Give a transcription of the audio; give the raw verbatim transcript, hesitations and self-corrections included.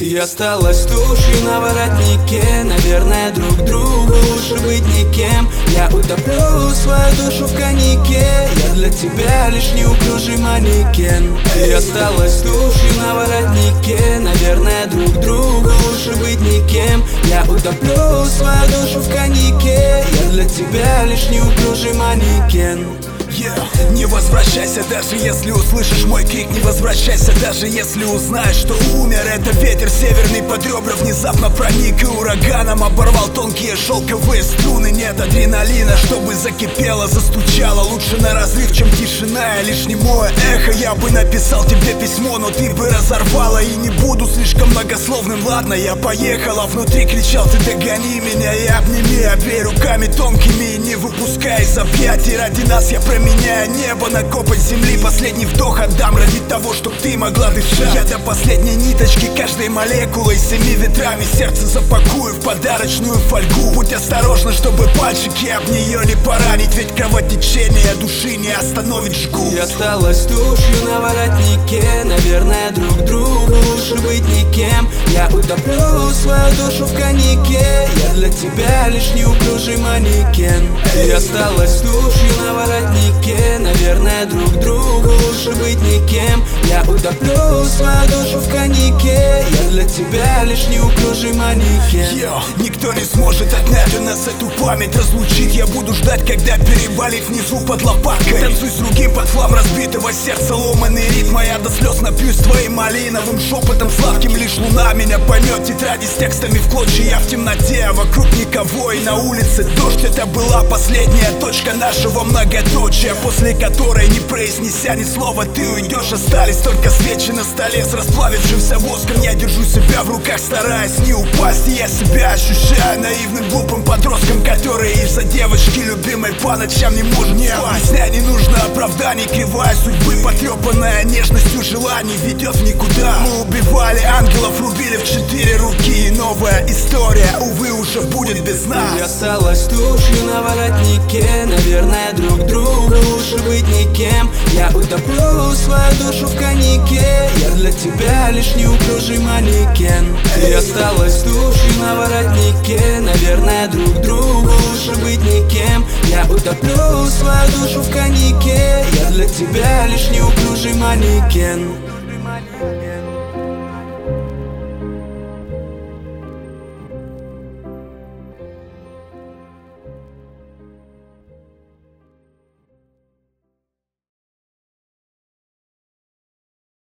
Ты осталась тушью на воротнике. Наверное, друг другу лучше быть никем. Я утоплю свою душу в коньяке. Я для тебя лишь неуклюжий манекен. Ты осталась тушью на воротнике. Наверное, друг другу лучше быть никем. Я утоплю свою душу в коньяке. Я для тебя лишь неуклюжий манекен. Yeah. Не возвращайся, даже если услышишь мой крик. Не возвращайся, даже если узнаешь, что умер. Это ветер северный под ребра внезапно проник и ураганом оборвал тонкие шелковые струны. Нет адреналина, чтобы закипело, застучало. Лучше на разрыв, чем тишина и лишь немое эхо. Я бы написал тебе письмо, но ты бы разорвала. И не буду слишком многословным, ладно, я поехала. Внутри кричал: ты догони меня и обними. Обей руками тонкими и не выпускай из объятий. Ради нас я променяю небо на копоть земли. Последний вдох отдам ради того, чтоб ты могла дышать. Я до последней ниточки, каждой молекулой, семи ветрами сердце запакую в подарочную фольгу. Будь осторожна, чтобы пальчики об нее не поранить, ведь кровотечение души не остановит жгут. Ты осталась тушью на воротнике. Наверное, друг другу лучше быть никем. Я утоплю свою душу в коньяке. Я для тебя лишь неуклюжий манекен. Ты осталась тушью на воротнике. Наверное, друг другу лучше быть никем. Я утоплю свою душу в коньяке. Я для тебя лишь неуклюжий манекен. Йо, никто не сможет отнять у нас эту память, разлучить. Я буду ждать, когда переболит внизу под лопаткой. Танцуй с другим под флам разбитого сердца, ломаный ритм. А я до слез напьюсь твоим малиновым шепотом сладким. Лишь луна меня поймет, тетради с текстами в клочья. Я в темноте, а вокруг никого. И на улице дождь, это была последняя точка нашего многоточия, после которой, не произнеся ни слова, ты уйдешь. Остались только свечи на столе с расплавившимся воском. Я держу себя в руках, стараясь не упасть. И я себя ощущаю наивным глупым подростком, который из-за девочки любимой по ночам не может спать. Дня не нужно оправданий, кривая судьбы, потрепанная нежностью желаний ведет в никуда. Мы убивали ангелов, рубили в четыре руки. И новая история, увы, уже будет без нас. Ты осталась тушью на воротнике. Наверное, друг другу лучше быть никем. Я утоплю свою душу в коньяке. Я для тебя лишь неуклюжий манекен. Ты осталась тушью на воротнике. Наверное, друг другу лучше быть никем. Я утоплю свою душу в коньяке. Я для тебя лишь неуклюжий манекен.